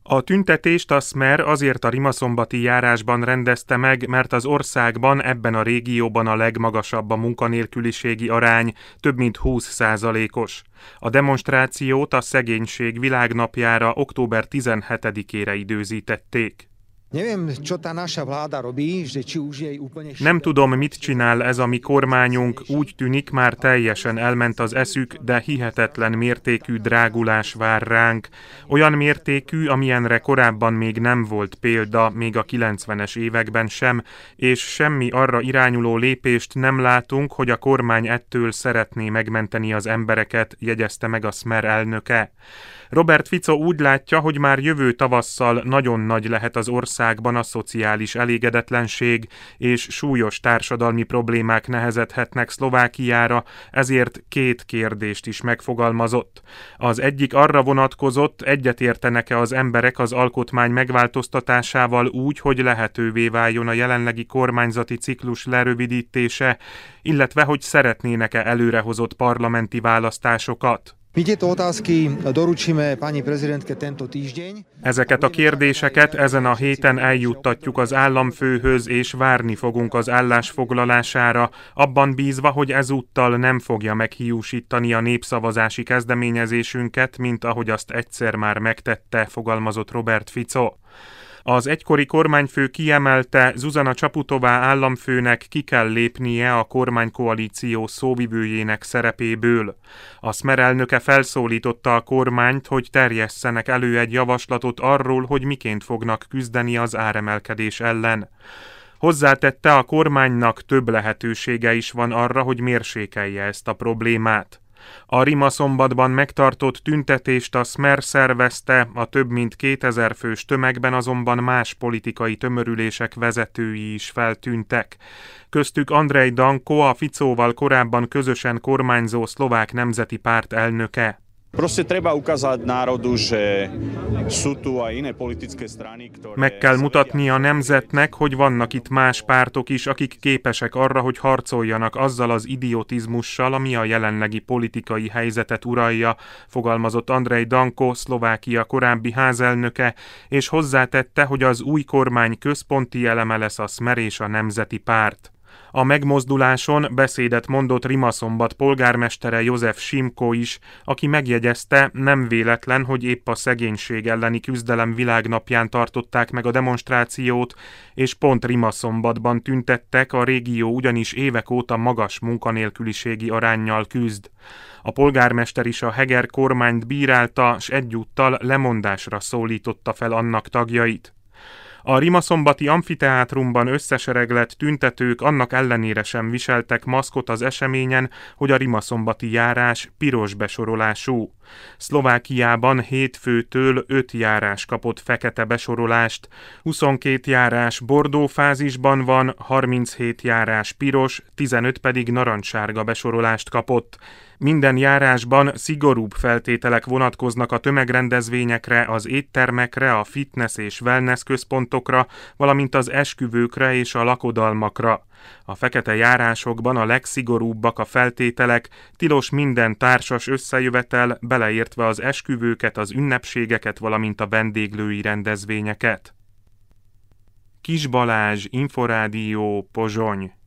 A tüntetést a Smer azért a rimaszombatyi járásban rendezte meg, mert az országban ebben a régióban a legmagasabb a munkanélküliségi arány, több mint 20%-os. A demonstrációt a Szegénység Világnapjára október 17-ére időzítették. Nem tudom, mit csinál ez a mi kormányunk, úgy tűnik, már teljesen elment az eszük, de hihetetlen mértékű drágulás vár ránk. Olyan mértékű, amilyenre korábban még nem volt példa, még a 90-es években sem, és semmi arra irányuló lépést nem látunk, hogy a kormány ettől szeretné megmenteni az embereket, jegyezte meg a Smer elnöke. Robert Fico úgy látja, hogy már jövő tavasszal nagyon nagy lehet az országban a szociális elégedetlenség, és súlyos társadalmi problémák nehezedhetnek Szlovákiára, ezért két kérdést is megfogalmazott. Az egyik arra vonatkozott, egyetértenek-e az emberek az alkotmány megváltoztatásával úgy, hogy lehetővé váljon a jelenlegi kormányzati ciklus lerövidítése, illetve hogy szeretnének-e előrehozott parlamenti választásokat. Ezeket a kérdéseket ezen a héten eljuttatjuk az államfőhöz, és várni fogunk az állásfoglalására, abban bízva, hogy ezúttal nem fogja meghiúsítani a népszavazási kezdeményezésünket, mint ahogy azt egyszer már megtette, fogalmazott Robert Fico. Az egykori kormányfő kiemelte, Zuzana Csaputová államfőnek ki kell lépnie a kormánykoalíció szóvivőjének szerepéből. A Smer elnöke felszólította a kormányt, hogy terjesszenek elő egy javaslatot arról, hogy miként fognak küzdeni az áremelkedés ellen. Hozzátette, a kormánynak több lehetősége is van arra, hogy mérsékelje ezt a problémát. A rimaszombatban megtartott tüntetést a Smer szervezte, a több mint 2000 fős tömegben azonban más politikai tömörülések vezetői is feltűntek. Köztük Andrej Danko, a Ficóval korábban közösen kormányzó Szlovák Nemzeti Párt elnöke. Meg kell mutatni a nemzetnek, hogy vannak itt más pártok is, akik képesek arra, hogy harcoljanak azzal az idiotizmussal, ami a jelenlegi politikai helyzetet uralja, fogalmazott Andrej Danko, Szlovákia korábbi házelnöke, és hozzátette, hogy az új kormány központi eleme lesz a Smer és a Nemzeti Párt. A megmozduláson beszédet mondott Rimaszombat polgármestere József Simko is, aki megjegyezte, nem véletlen, hogy épp a szegénység elleni küzdelem világnapján tartották meg a demonstrációt, és pont Rimaszombatban tüntettek, a régió ugyanis évek óta magas munkanélküliségi aránnyal küzd. A polgármester is a Heger kormányt bírálta, s egyúttal lemondásra szólította fel annak tagjait. A rimaszombati amfiteátrumban összesereglett tüntetők annak ellenére sem viseltek maszkot az eseményen, hogy a rimaszombati járás piros besorolású. Szlovákiában hétfőtől 5 járás kapott fekete besorolást, 22 járás bordó fázisban van, 37 járás piros, 15 pedig narancssárga besorolást kapott. Minden járásban szigorúbb feltételek vonatkoznak a tömegrendezvényekre, az éttermekre, a fitness és wellness központokra, valamint az esküvőkre és a lakodalmakra. A fekete járásokban a legszigorúbbak a feltételek, tilos minden társas összejövetel, beleértve az esküvőket, az ünnepségeket, valamint a vendéglői rendezvényeket. Kis Balázs, Inforádió, Pozsony.